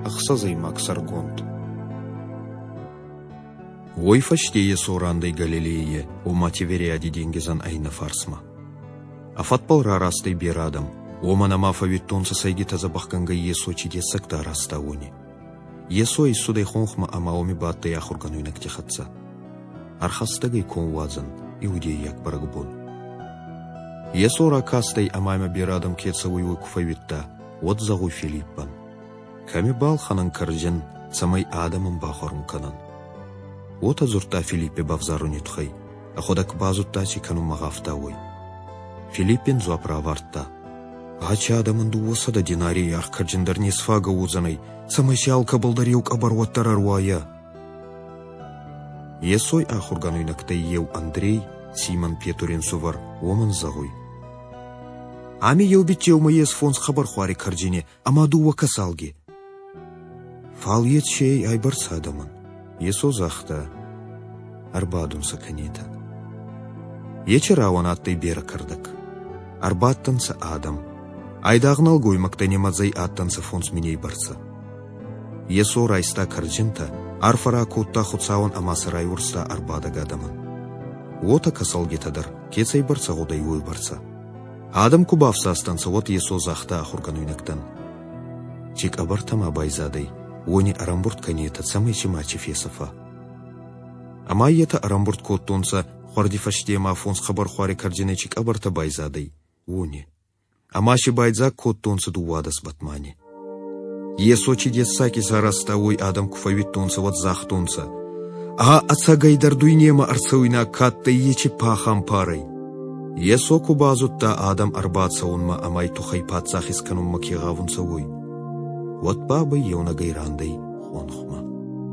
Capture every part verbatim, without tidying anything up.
ықсазаймак саргонт. Ой фаште есорандай Галилее, о матеверяди денгизан айна фарсма. Афатпал рарастай берадам, о манамафа виттонса сайгита забахканга есо чидесакта растауни. Есо и судай хонхма амаоми баттай ахургануйнак техатса. Архастагай конвазан, иудей як барагбон. Есо ракастай амайма берадам кетсавуй куфавитта, от загуй Филиппан. Ками бал ханан карджан, самай адамам бахарун канан. Вот азурта Филиппе бавзару нетхай, а ходак базутта чикану магафтауй. Филиппин зуаправартта. Гача адаман дуосада динарий ах карджандар несфага узанай, самай сиалка балдариук абарваттара руая. Есой ахургануйнактай ев Андрей, Симон Петурин сувар, оман загуй. Ами елбитеу маес фонс хабар хуари карджине, амадуа касалги. Фал етшей айбарца адаман. Есо захта, арбадун саканита. Ечера он аттай бера кардак. Арбаттанса адам. Айдағнал гоймакта немадзай аттанса фонс миней барца. Есо райста карджинта, арфара кутта хуцаон амасарай урста арбада гадаман. Ота касалгетадар, кецай барца годай ой барца. Адам кубавса астанса вот Есо захта ахургануйнактан. Чик абартама байзадай. Они арамбурт канета самый чимачи фесафа. Амайета арамбурт коттонса хвардифаштема фонс хабар хуари кардинечик абарта байзадой. Они. Амаши байзак коттонса дуадас батмани. Есо чидесаки зарастауй адам куфавиттонса вот захтонса. А отца гайдардуйнема арцауйна катта ечи пахам парой. Есо кубазутта адам арбатса унма амай тухай патсах исканум макигавунса уй. Вот баба еуна гайрандай хонхма.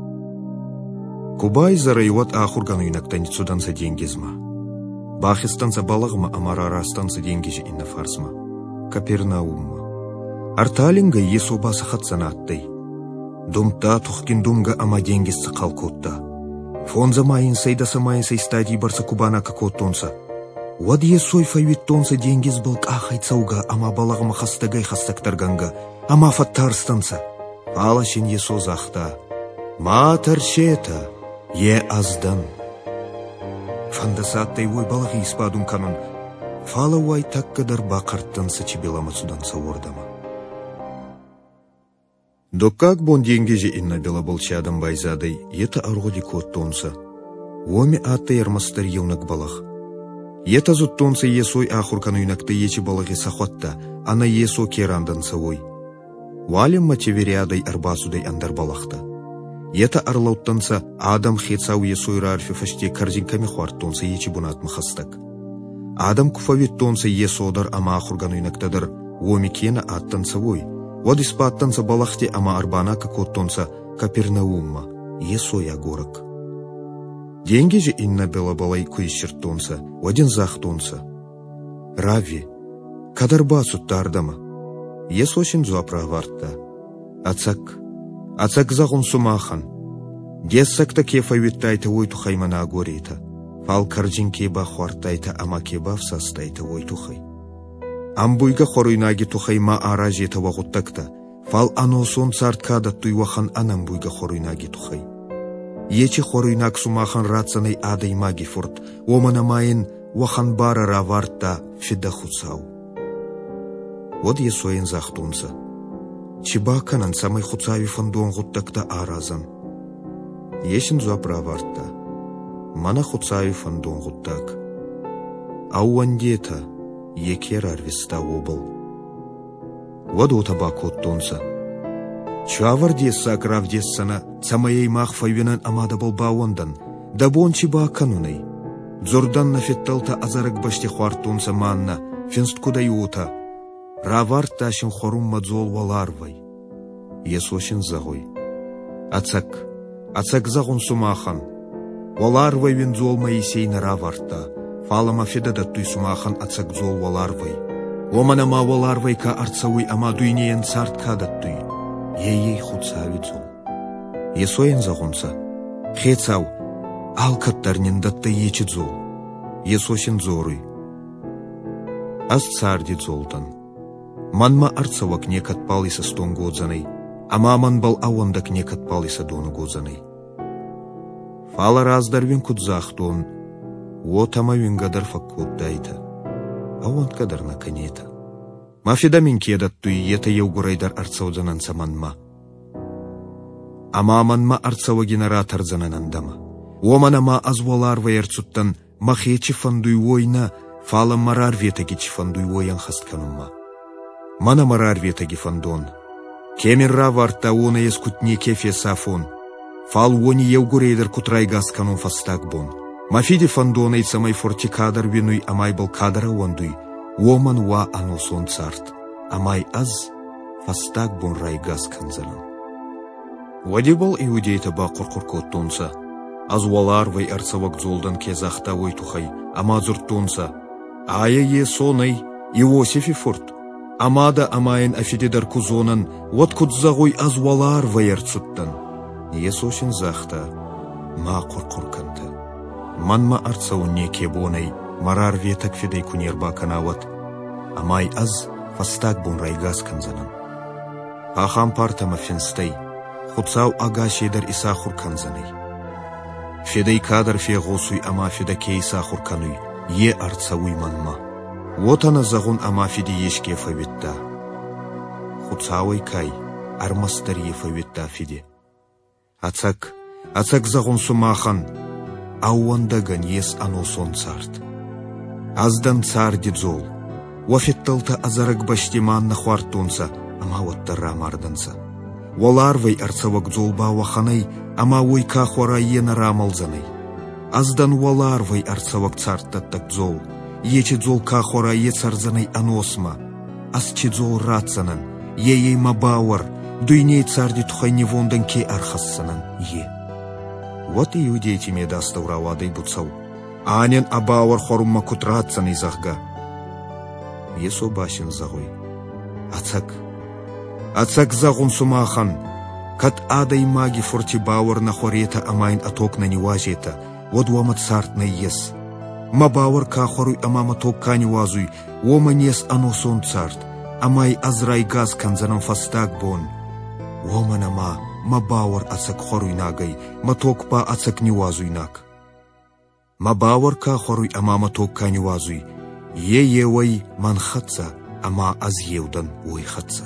Кубай зарай вот ахургануйнактан цуданса денгизма. Бахистанса балагма амарарастанса денгижи инна фарсма. Капернаумма. Арталинга Есо баса хатсанаттай. Думта тухкин думга ама денгизса қалкотта. Фонза майын сайдаса майын сай стадии барса кубана какоттонса. Вот Есой файвиттонса денгиз был ахайцауга ама балагма хастагай хастактарганга. Ама фаттарстанса, палашин Есо захта, матаршета, е аздан. Фандасаттай ой балахи испадун канун, фала уай таккадар бақарттанса чибелама суданса ордама. Докак бон денгеже инна бела болчадам байзадай, ета аргоди коттонса, уоми атта ермастар еунак балах. Ета зуттонса Есой ахуркануйнакта ечи балахи сахватта, ана Есо керанданса ой. Валим матеверядай арбасудай андар балахта. Ета арлауттанса адам хецау Есойра арфи фаште кардинками хуартонса ечи бунат махастак. Адам куфавиттонса Есодар ама ахургануйнактадар, уоми кена аттанса вой. Вод испаттанса балахте ама арбана какоттонса Капернаумма, Есоя горак. Деньги же инна бела балай куищертонса, один захтонса. Рави, кадарбасут тардама. Есошин зуаправарта. Ацак, ацак загун сумахан. Десакта кефавиттайта ойtu хаймана агорита. Фал карджин кеба хуартайта ама кеба всастайта ойtu хай. Амбуйга хоруйнаги тухай ма аражета вагуттакта. Фал аносон царткада туйвахан анамбуйга хоруйнаги тухай. Ечи хоруйнак сумахан рацанай адай маги форт. Омана майын вахан бара раварта фидахуцау. Вот Есоин захтунса. Чибаканан самай хуцави фандуан гуттакта аразан. Ешин зуаправарта. Мана хуцави фандуан гуттак. Ауандета екерар виста обал. Вот утаба коттунса. Чавар десса грав дессана самаей махфайвинан амада был бауандан. Дабон чибаканунай. Дзордан нафетталта азарак башти хуартунса манна. Финст кудаюта. Раварташин хорум мадзол валарвай. Есошин загой. Ацак, ацак загун сумахан. Валарвай винзол Моисейна раварта. Фалама федада туй сумахан ацак зол валарвай. Оманама валарвай ка арцауй ама дуйнеен царт кадаттуй. Ей-ей хуцави зол. Есоин загунса. Хецау, алкаттарнин датта ечи зол. Есошин зоруй. Аз царди золтан. Манма арцавак некат палиса стонгодзанай. ама ман бал авондак некат палиса дону гозанай. Фала раздарвин кудзахтон, вот ама вингадар факкот дайта, авонд кадар наканета. Мафида min кедаттуй ета еугурайдар арцаудзанан саманма. Ама манма арцава генератор зананандама. Оманама азвалар ваерцуттан махечи фандуй война, фала марар ветаги фандуй воян хастканумма. Мана марар ветаги фандон. Кемерра варта она ескутне кефе сафон. Фал вони еугурейдар кутрайгас канун фастакбон. Мафиди фандона и самай фортикадар винуй амай был кадара вандуй. Оман ва аносон царт, амай аз фастак бон райгас канзалан. Вадибал иудейта ба куркуркот тонса, аз валар вай арцавак золдан кезахта вай тухай, ама зуртонса, ая е сонай, Иосифи форт, амада амаен афидидар кузонан, вот кудзагой аз валар вай арцуттан. Есошин захта, ма куркурканта, манма арцау неке бонай, марар ветак фидей кунерба канават, амай аз фастак бун райгас канзанан. Пахам партама фенстей, хуцау агашейдар исахур канзанай. Фидей кадар фегосуй ама фидакей исахур кануй, е арцауй манма. Вот она загун ама фиди ешке фавитта. Хуцауай кай, армастарье фавитта фиди. Ацак, ацак загун сумахан, ауандаган ес аносон царт. Аздан цар дидзол, вафетталта азарак баштиман нахвартунса, ама ваттара марданса. Валарвай арцавак золба ваханай, ама войка хварайена рамалзанай. Аздан валарвай арцавак цартаттак зол, ечи зол кахварае царзанай аносма. Аз чидзол ратсанан, ей мабауар, дуйней царди тухайне вондан ке архассанан, е. Вот и иудейти медаста уравадай буцау. Анен абауар хорумма кутратсан изахга. Есо башин загой. Ацак. Ацак загун сумахан. Кат адай маги форти бауар на хорета амайн аток на неважета. Вот уама царт на ес. Ма бауар ка хоруй амама ток ка невазуй. Уама нес аносон царт. Амай азрай газ канзанам фастак бон. Уама нама. Ма бауар ацак хоруй нагай. Ма ток па ацак невазуй наг. Ма бауар ка хоруй амама ток ка невазуй. Е евай ман хатса, ама аз евдан ой хатса.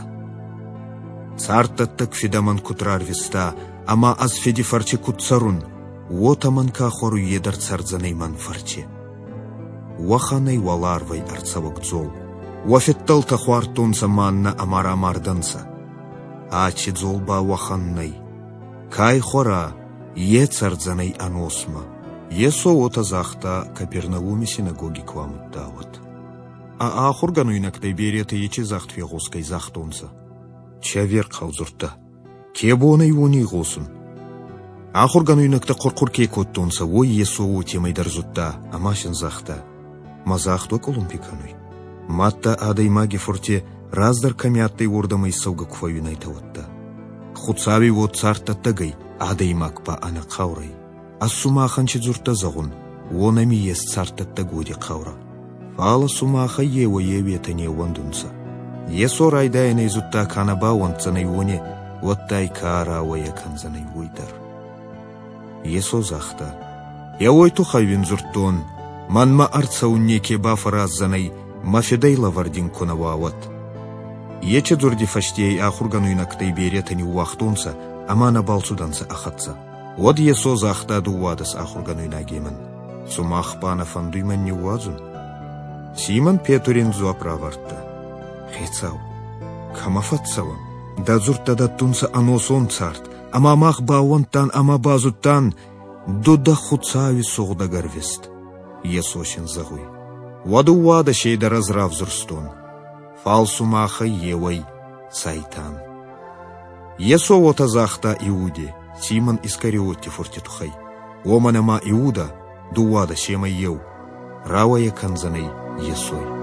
Цартаттак фидаман кутрар виста, ама аз фиди фарче кутцарун. Вот аман ка хоруй едар царзанай ман фарче. Ваханай валарвай арцавак зол. Вафеттал тахвартунса манна амара марданса. Ачи золба ваханнай. Кай хора, е царзанай аносма. Есо ота захта Капернауме синагоги квамут дават. А ахургану инактай берета ечи захт фегоскай захтонса. Чавер қалзурта. Кебона ивони ғосын. Ахургану инакта қорқур кейкоттонса, ой есо о темайдар зутта, амашин захта. Мазахту колумпикануй. Матта адай маги форте раздар камяттай ордамай сауга кваюнай таватта. Хуцави вот царта тагай, адай макпа ана қаурай. Аз сумахан чидзурта загун, онами ес цартатта годи қаура. Фала сумаха ева еветане вандунса. Есо райдайна изутта канаба вандзанай воне, ваттай кара вая канзанай войдар. Есо захта. Явой тухайвин зуртон, манма арцаунне кеба фараззанай, мафидайла вардин конавават. Ече зурди фаштей ахургануйнактай беретани уахтонса, амана балцуданса ахатса. Вот есо захта дуадас ахургануйна геман. Сумах пана фандуйман не уазун. Симон Петурин зуаправарта. Хецау. Камафатсаван. Да зуртада тунса аносон царт. Ама мах бауантан, ама базуттан. Дуда хуцави соғдагар вест. Есошин загуй. Ваду вада шейда разрав зурстон. Фал сумаха евай сайтан. Есо вота захта иуде. Симон Искариотти фортитухай. Оманама Иуда дуада шема ев. Равая канзанай Есой.